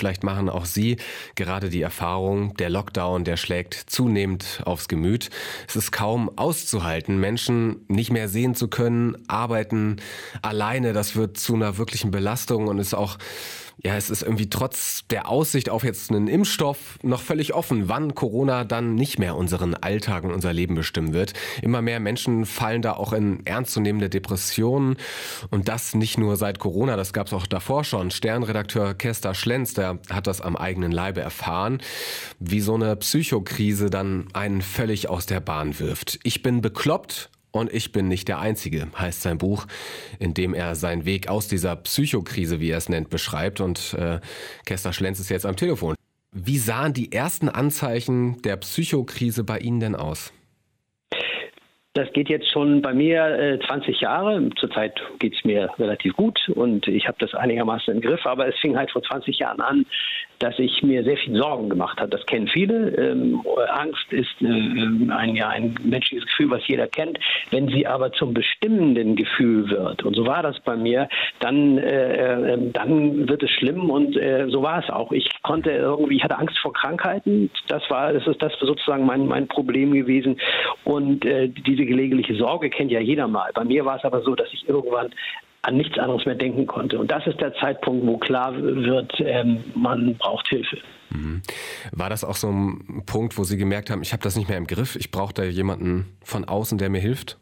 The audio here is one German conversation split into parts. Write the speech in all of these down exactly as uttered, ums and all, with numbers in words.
vielleicht machen auch Sie gerade die Erfahrung, der Lockdown, der schlägt zunehmend aufs Gemüt. Es ist kaum auszuhalten, Menschen nicht mehr sehen zu können, arbeiten alleine, das wird zu einer wirklichen Belastung und ist auch, ja, es ist irgendwie trotz der Aussicht auf jetzt einen Impfstoff noch völlig offen, wann Corona dann nicht mehr unseren Alltag und unser Leben bestimmen wird. Immer mehr Menschen fallen da auch in ernstzunehmende Depressionen und das nicht nur seit Corona, das gab es auch davor schon. Stern-Redakteur Kester Schlenz, der hat das am eigenen Leibe erfahren, wie so eine Psychokrise dann einen völlig aus der Bahn wirft. Ich bin bekloppt. Und ich bin nicht der Einzige, heißt sein Buch, in dem er seinen Weg aus dieser Psychokrise, wie er es nennt, beschreibt. Und äh, Kester Schlenz ist jetzt am Telefon. Wie sahen die ersten Anzeichen der Psychokrise bei Ihnen denn aus? Das geht jetzt schon bei mir äh, zwanzig Jahre. Zurzeit geht es mir relativ gut und ich habe das einigermaßen im Griff. Aber es fing halt vor zwanzig Jahren an, dass ich mir sehr viel Sorgen gemacht habe. Das kennen viele. Ähm, Angst ist äh, ein, ja, ein menschliches Gefühl, was jeder kennt. Wenn sie aber zum bestimmenden Gefühl wird, und so war das bei mir, dann, äh, äh, dann wird es schlimm und äh, so war es auch. Ich konnte irgendwie, ich hatte Angst vor Krankheiten. Das war, das ist das sozusagen mein, mein Problem gewesen. Und äh, diese gelegentliche Sorge kennt ja jeder mal. Bei mir war es aber so, dass ich irgendwann an nichts anderes mehr denken konnte. Und das ist der Zeitpunkt, wo klar wird, ähm, man braucht Hilfe. Mhm. War das auch so ein Punkt, wo Sie gemerkt haben, ich habe das nicht mehr im Griff, ich brauche da jemanden von außen, der mir hilft?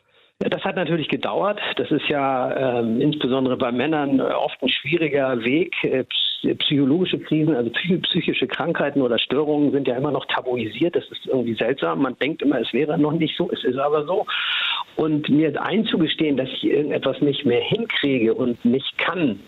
Das hat natürlich gedauert. Das ist ja ähm, insbesondere bei Männern oft ein schwieriger Weg. Äh, psychologische Krisen, also psychische Krankheiten oder Störungen sind ja immer noch tabuisiert. Das ist irgendwie seltsam. Man denkt immer, es wäre noch nicht so, es ist aber so. Und mir einzugestehen, dass ich irgendetwas nicht mehr hinkriege und nicht kann,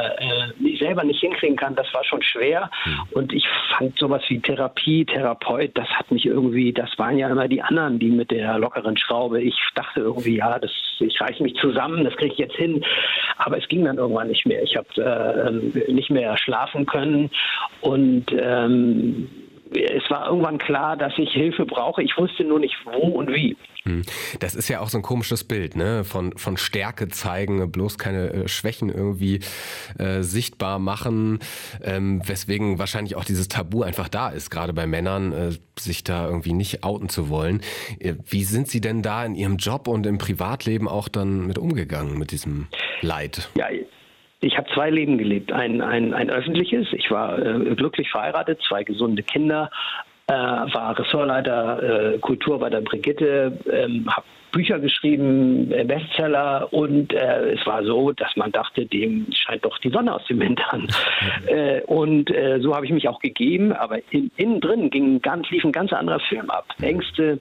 äh, ich selber nicht hinkriegen kann, das war schon schwer. Und ich fand sowas wie Therapie, Therapeut, das hat mich irgendwie, das waren ja immer die anderen, die mit der lockeren Schraube. Ich dachte irgendwie, ja, das, ich reiche mich zusammen, das kriege ich jetzt hin. Aber es ging dann irgendwann nicht mehr. Ich habe äh, nicht mehr schlafen können und ähm, es war irgendwann klar, dass ich Hilfe brauche. Ich wusste nur nicht, wo und wie. Das ist ja auch so ein komisches Bild, ne? Von, von Stärke zeigen, bloß keine äh, Schwächen irgendwie äh, sichtbar machen, ähm, weswegen wahrscheinlich auch dieses Tabu einfach da ist, gerade bei Männern, äh, sich da irgendwie nicht outen zu wollen. Äh, wie sind Sie denn da in Ihrem Job und im Privatleben auch dann mit umgegangen, mit diesem Leid? Ja, ich habe zwei Leben gelebt. Ein, ein, ein öffentliches, ich war äh, glücklich verheiratet, zwei gesunde Kinder, äh, war Ressortleiter äh, Kultur bei der Brigitte, ähm, habe Bücher geschrieben, äh, Bestseller und äh, es war so, dass man dachte, dem scheint doch die Sonne aus dem Hintern. äh, und äh, so habe ich mich auch gegeben, aber in, innen drin ging ganz, lief ein ganz anderer Film ab. Ängste,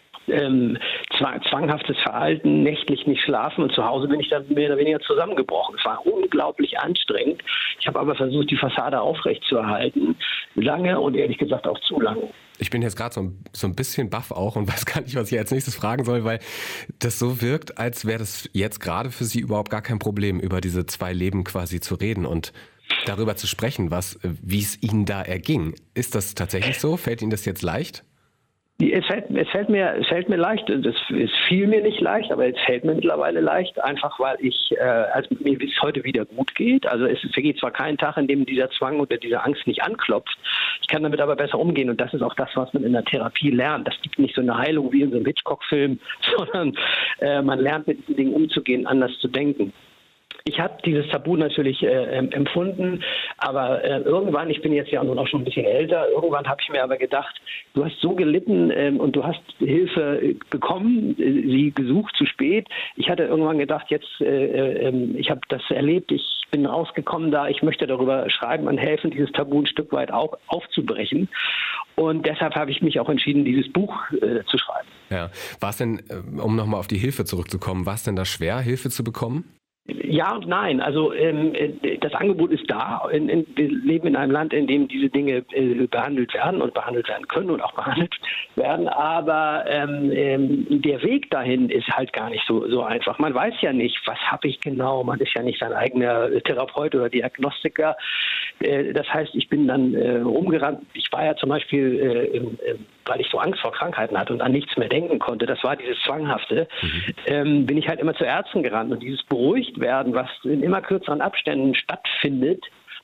Ähm, zwang, zwanghaftes Verhalten, nächtlich nicht schlafen und zu Hause bin ich dann mehr oder weniger zusammengebrochen. Es war unglaublich anstrengend. Ich habe aber versucht, die Fassade aufrechtzuerhalten. Lange und ehrlich gesagt auch zu lange. Ich bin jetzt gerade so, so ein bisschen baff auch und weiß gar nicht, was ich als nächstes fragen soll, weil das so wirkt, als wäre das jetzt gerade für Sie überhaupt gar kein Problem, über diese zwei Leben quasi zu reden und darüber zu sprechen, was, wie es Ihnen da erging. Ist das tatsächlich so? Fällt Ihnen das jetzt leicht? Es fällt, es fällt mir, es fällt mir leicht. Es, es fiel mir nicht leicht, aber es fällt mir mittlerweile leicht, einfach weil ich, äh, als mir bis heute wieder gut geht. Also es vergeht zwar kein Tag, in dem dieser Zwang oder diese Angst nicht anklopft. Ich kann damit aber besser umgehen und das ist auch das, was man in der Therapie lernt. Das gibt nicht so eine Heilung wie in so einem Hitchcock-Film, sondern äh, man lernt mit diesen Dingen umzugehen, anders zu denken. Ich habe dieses Tabu natürlich äh, empfunden, aber äh, irgendwann, ich bin jetzt ja nun auch schon ein bisschen älter, irgendwann habe ich mir aber gedacht, du hast so gelitten ähm, und du hast Hilfe bekommen, äh, sie gesucht, zu spät. Ich hatte irgendwann gedacht, jetzt, äh, äh, ich habe das erlebt, ich bin rausgekommen da, ich möchte darüber schreiben und helfen, dieses Tabu ein Stück weit auch aufzubrechen. Und deshalb habe ich mich auch entschieden, dieses Buch äh, zu schreiben. Ja, war es denn, um nochmal auf die Hilfe zurückzukommen, war es denn da schwer, Hilfe zu bekommen? Ja und nein. Also ähm, das Angebot ist da. In, in, wir leben in einem Land, in dem diese Dinge äh, behandelt werden und behandelt werden können und auch behandelt werden. Aber ähm, der Weg dahin ist halt gar nicht so, so einfach. Man weiß ja nicht, was habe ich genau. Man ist ja nicht sein eigener Therapeut oder Diagnostiker. Äh, das heißt, ich bin dann äh, rumgerannt. Ich war ja zum Beispiel, äh, äh, weil ich so Angst vor Krankheiten hatte und an nichts mehr denken konnte. Das war dieses Zwanghafte. Mhm. Ähm, bin ich halt immer zu Ärzten gerannt und dieses beruhigt werden, was in immer kürzeren Abständen stattfindet,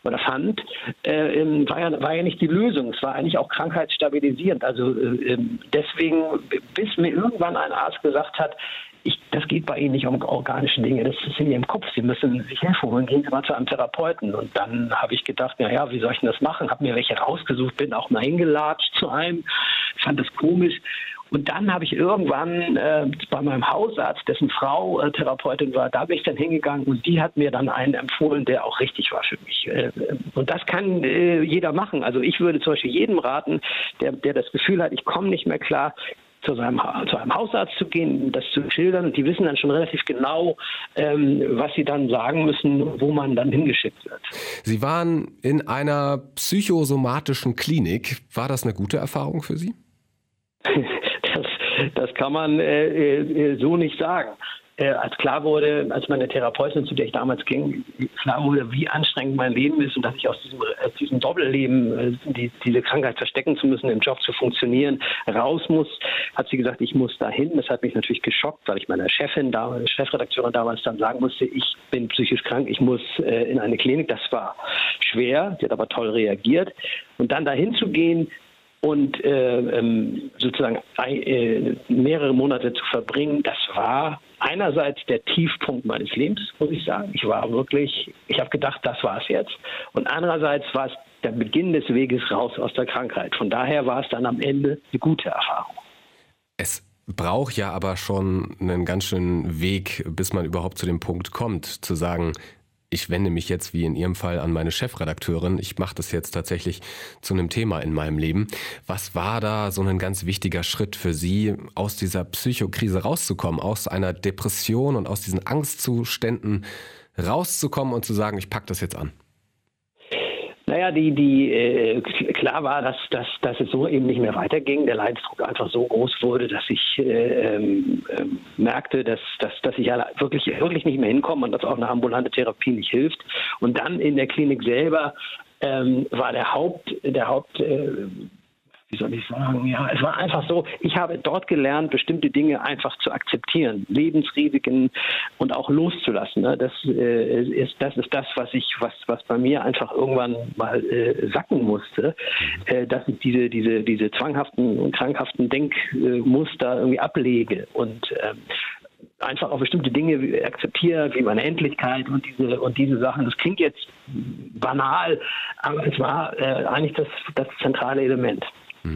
oder fand, äh, war, ja, war ja nicht die Lösung. Es war eigentlich auch krankheitsstabilisierend. Also äh, deswegen, bis mir irgendwann ein Arzt gesagt hat, ich, das geht bei Ihnen nicht um organische Dinge, das ist in Ihrem Kopf, Sie müssen sich Hilfe holen, gehen Sie mal zu einem Therapeuten. Und dann habe ich gedacht, naja, wie soll ich denn das machen? Habe mir welche rausgesucht, bin auch mal hingelatscht zu einem, fand das komisch. Und dann habe ich irgendwann äh, bei meinem Hausarzt, dessen Frau äh, Therapeutin war, da bin ich dann hingegangen und die hat mir dann einen empfohlen, der auch richtig war für mich. Äh, und das kann äh, jeder machen. Also ich würde zum Beispiel jedem raten, der, der das Gefühl hat, ich komme nicht mehr klar, zu, seinem, zu einem Hausarzt zu gehen, das zu schildern. Und die wissen dann schon relativ genau, ähm, was sie dann sagen müssen, wo man dann hingeschickt wird. Sie waren in einer psychosomatischen Klinik. War das eine gute Erfahrung für Sie? Das, das kann man äh, äh, so nicht sagen. Äh, als klar wurde, als meine Therapeutin, zu der ich damals ging, klar wurde, wie anstrengend mein Leben ist und dass ich aus diesem, aus diesem Doppelleben, äh, die, diese Krankheit verstecken zu müssen, im Job zu funktionieren, raus muss, hat sie gesagt, ich muss dahin. Das hat mich natürlich geschockt, weil ich meiner Chefin, damals, Chefredakteurin damals dann sagen musste, ich bin psychisch krank, ich muss äh, in eine Klinik. Das war schwer, sie hat aber toll reagiert. Und dann dahin zu gehen, und äh, ähm, sozusagen äh, mehrere Monate zu verbringen, das war einerseits der Tiefpunkt meines Lebens, muss ich sagen. Ich war wirklich, ich habe gedacht, das war es jetzt. Und andererseits war es der Beginn des Weges raus aus der Krankheit. Von daher war es dann am Ende eine gute Erfahrung. Es braucht ja aber schon einen ganz schönen Weg, bis man überhaupt zu dem Punkt kommt, zu sagen, ich wende mich jetzt wie in Ihrem Fall an meine Chefredakteurin. Ich mache das jetzt tatsächlich zu einem Thema in meinem Leben. Was war da so ein ganz wichtiger Schritt für Sie, aus dieser Psychokrise rauszukommen, aus einer Depression und aus diesen Angstzuständen rauszukommen und zu sagen, ich packe das jetzt an? Naja, die, die äh, klar war, dass, dass, dass es so eben nicht mehr weiterging. Der Leidensdruck einfach so groß wurde, dass ich äh, ähm, äh, merkte, dass, dass, dass ich ja wirklich, wirklich nicht mehr hinkomme und dass auch eine ambulante Therapie nicht hilft. Und dann in der Klinik selber ähm, war der Haupt, der Haupt äh, wie soll ich sagen, ja, es war einfach so, ich habe dort gelernt, bestimmte Dinge einfach zu akzeptieren, Lebensrisiken und auch loszulassen. Ne? Das, äh, ist, das ist das, was ich, was, was bei mir einfach irgendwann mal äh, sacken musste, äh, dass ich diese, diese, diese zwanghaften und krankhaften Denkmuster irgendwie ablege und äh, einfach auch bestimmte Dinge akzeptiere, wie meine Endlichkeit und diese und diese Sachen. Das klingt jetzt banal, aber es war äh, eigentlich das, das zentrale Element.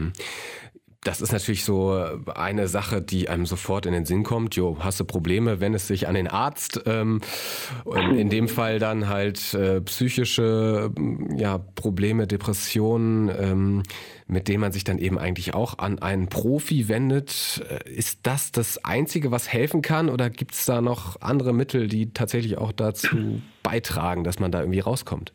Das ist natürlich so eine Sache, die einem sofort in den Sinn kommt. Jo, hast du Probleme, wenn es sich an den Arzt, ähm, in dem Fall dann halt äh, psychische ja, Probleme, Depressionen, ähm, mit denen man sich dann eben eigentlich auch an einen Profi wendet. Ist das das Einzige, was helfen kann, oder gibt es da noch andere Mittel, die tatsächlich auch dazu beitragen, dass man da irgendwie rauskommt?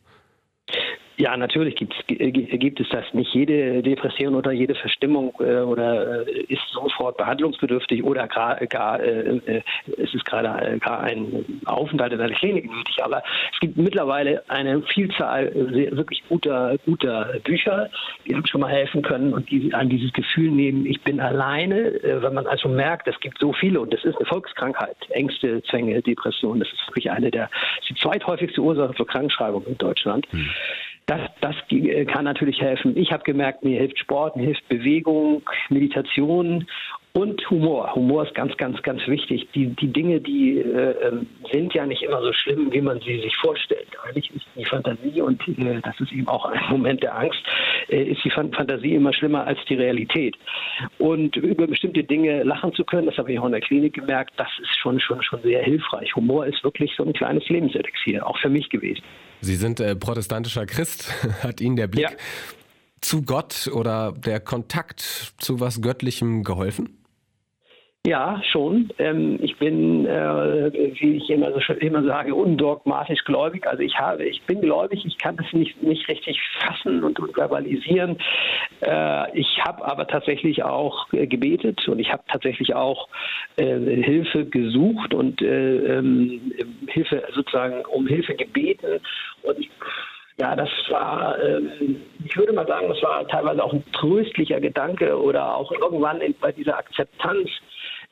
Ja, natürlich gibt's, gibt es das. Nicht jede Depression oder jede Verstimmung äh, oder äh, ist sofort behandlungsbedürftig oder gar, gar äh, äh, es ist gerade gar ein Aufenthalt in einer Klinik nötig. Aber es gibt mittlerweile eine Vielzahl sehr, wirklich guter, guter Bücher, die einem schon mal helfen können und die an dieses Gefühl nehmen, ich bin alleine. Äh, wenn man also merkt, es gibt so viele und das ist eine Volkskrankheit, Ängste, Zwänge, Depressionen. Das ist wirklich eine der, die zweithäufigste Ursache für Krankschreibung in Deutschland. Hm. Das, das kann natürlich helfen. Ich habe gemerkt, mir hilft Sport, mir hilft Bewegung, Meditation und Humor. Humor ist ganz, ganz, ganz wichtig. Die, die Dinge, die äh, sind ja nicht immer so schlimm, wie man sie sich vorstellt. Eigentlich ist die Fantasie, und äh, das ist eben auch ein Moment der Angst, äh, ist die Fantasie immer schlimmer als die Realität. Und über bestimmte Dinge lachen zu können, das habe ich auch in der Klinik gemerkt, das ist schon, schon, schon sehr hilfreich. Humor ist wirklich so ein kleines Lebenselixier, auch für mich gewesen. Sie sind äh, protestantischer Christ. Hat Ihnen der Blick ja. zu Gott oder der Kontakt zu was Göttlichem geholfen? Ja, schon. Ähm, ich bin, äh, wie ich immer, so, immer sage, undogmatisch gläubig. Also ich habe, ich bin gläubig, ich kann das nicht, nicht richtig fassen und, und verbalisieren. Äh, ich habe aber tatsächlich auch äh, gebetet und ich habe tatsächlich auch äh, Hilfe gesucht und äh, ähm, Hilfe sozusagen um Hilfe gebeten. Und ich Ja, das war, ähm, ich würde mal sagen, das war teilweise auch ein tröstlicher Gedanke oder auch irgendwann in, bei dieser Akzeptanz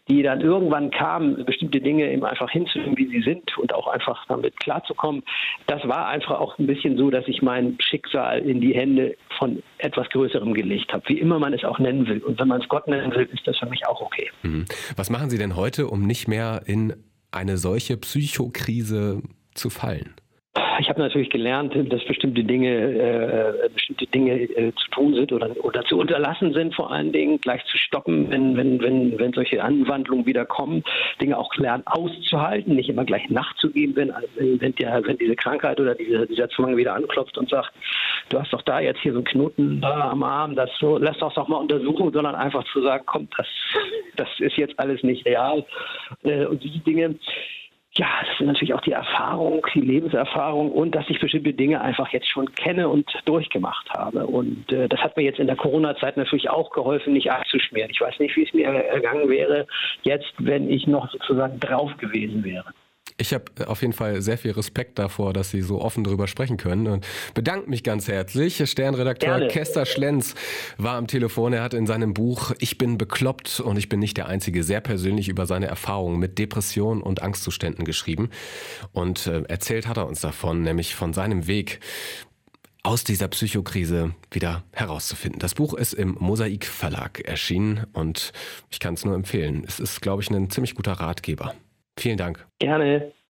die dann irgendwann kamen, bestimmte Dinge eben einfach hinzunehmen, wie sie sind und auch einfach damit klarzukommen. Das war einfach auch ein bisschen so, dass ich mein Schicksal in die Hände von etwas Größerem gelegt habe, wie immer man es auch nennen will. Und wenn man es Gott nennen will, ist das für mich auch okay. Mhm. Was machen Sie denn heute, um nicht mehr in eine solche Psychokrise zu fallen? Ich habe natürlich gelernt, dass bestimmte Dinge, äh, bestimmte Dinge äh, zu tun sind oder, oder zu unterlassen sind, vor allen Dingen gleich zu stoppen, wenn, wenn, wenn, wenn solche Anwandlungen wieder kommen, Dinge auch lernen auszuhalten, nicht immer gleich nachzugeben, wenn, wenn, der, wenn diese Krankheit oder diese, dieser Zwang wieder anklopft und sagt, du hast doch da jetzt hier so einen Knoten da am Arm, das so, lass doch doch mal untersuchen, sondern einfach zu sagen, komm, das, das ist jetzt alles nicht real. Äh, und diese Dinge, ja, das sind natürlich auch die Erfahrung, die Lebenserfahrung und dass ich bestimmte Dinge einfach jetzt schon kenne und durchgemacht habe. Und äh, das hat mir jetzt in der Corona-Zeit natürlich auch geholfen, nicht abzuschmieren. Ich weiß nicht, wie es mir ergangen wäre jetzt, wenn ich noch sozusagen drauf gewesen wäre. Ich habe auf jeden Fall sehr viel Respekt davor, dass Sie so offen darüber sprechen können und bedanke mich ganz herzlich. Stern-Redakteur Gerne. Kester Schlenz war am Telefon. Er hat in seinem Buch Ich bin bekloppt und ich bin nicht der Einzige sehr persönlich über seine Erfahrungen mit Depressionen und Angstzuständen geschrieben. Und äh, erzählt hat er uns davon, nämlich von seinem Weg aus dieser Psychokrise wieder herauszufinden. Das Buch ist im Mosaik Verlag erschienen und ich kann es nur empfehlen. Es ist, glaube ich, ein ziemlich guter Ratgeber. Vielen Dank. Gerne.